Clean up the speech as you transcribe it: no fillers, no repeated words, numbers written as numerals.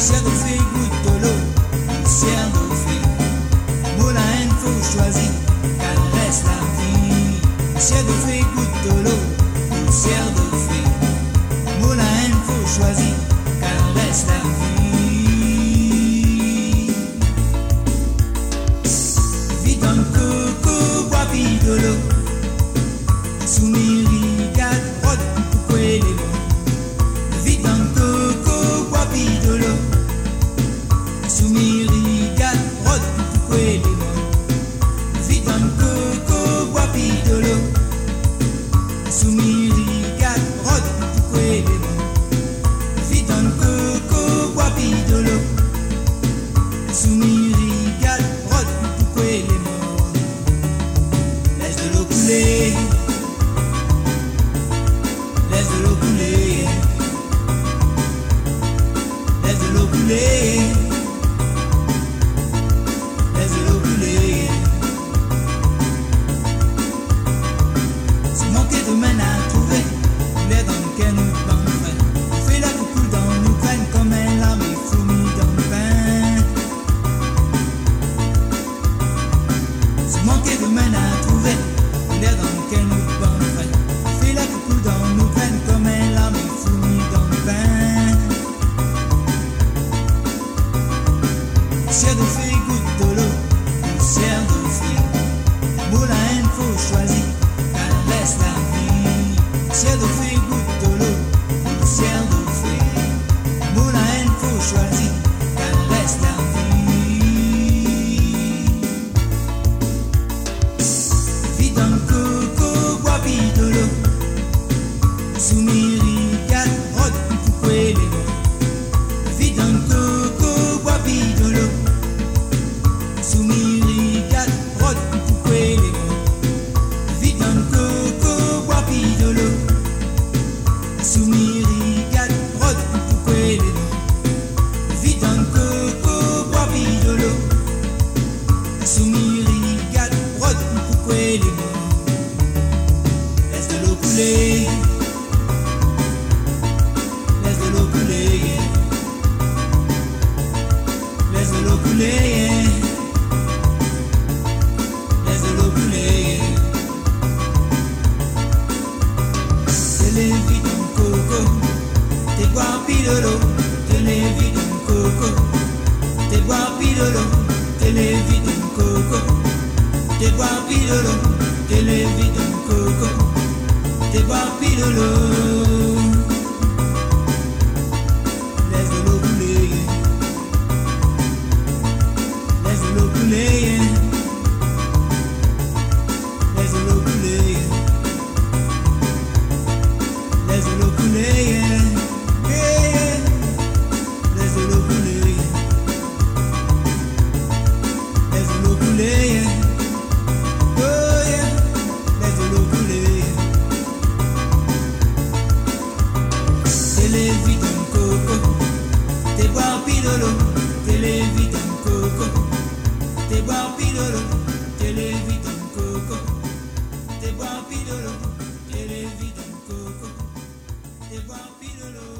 poussière de fée, goutte de l'eau, poussière de fée. Moulin, il faut choisir, caresse la vie. Poussière de fée, goutte de l'eau, poussière de fée. Moulin, il faut choisir, caresse la vie. Vite en coco, bois vite de l'eau. Soumiri, gade, rode, pourquoi les mots. Vite en coco, bois vite de l'eau. Soumiri, gade, rode, pourquoi les mots. Vite en coco, bois vite de l'eau. Soumiri, gade, rode, pourquoi les mots. Vite en coco, bois vite de l'eau. Soumiri, gade, rode, pourquoi les mots. Laisse de l'eau couler. Laisse de l'eau couler. Laisse de l'eau couler. Laisse de l'eau couler. Si manquer de main à trouver, il est dans lequel nous penserons. On fait la coucou dans nous prennent comme un lame et fourmis dans le pain. Si manquer de main à trouver, il est dans lequel nous penserons. Fais la coucou dans nous prennent comme un lame et fourmis dans le pain. Poussière de fée, goutte de l'eau, poussière de fée. Moulin, il faut choisir, caresse la vie. Poussière de fée, goutte de l'eau, poussière de fée. Moulin, il faut choisir, caresse la vie. Vite en coco, bois vite de l'eau. Soumiri, gade, rode, pourquoi les mots. Vite en coco, bois vite de l'eau. Soumiri, gade, rode, pourquoi les mots. Vite en coco, bois vite de l'eau. Soumiri, gade, rode, pourquoi les mots. Vite en coco, bois vite de l'eau. Soumiri, gade, rode, pourquoi les mots. Laisse de l'eau couler. Laisse de l'eau couler. Laisse de l'eau couler. Laisse de l'eau couler. Te l'évite en coco. T'es boire pis de l'eau. Te l'évite en coco. T'es boire pis de l'eau. Te l'évite en coco. T'es boire pis de l'eau. Te l'évite en coco. T'es boire pis de l'eau. Laisse de l'eau couler. Laisse de l'eau couler. Laisse de l'eau couler. Laisse de l'eau couler. Yeah. Laisse de l'eau couler. Laisse de l'eau couler. Oh yeah. Laisse de l'eau couler. T'es l'évite en coco. T'es boire pis de l'eau. T'es l'évite en coco. T'es boire pis de l'eau. T'es l'évite en coco. T'es boire pis de l'eau. T'es l'évite en coco. T'es boire pis de l'eau.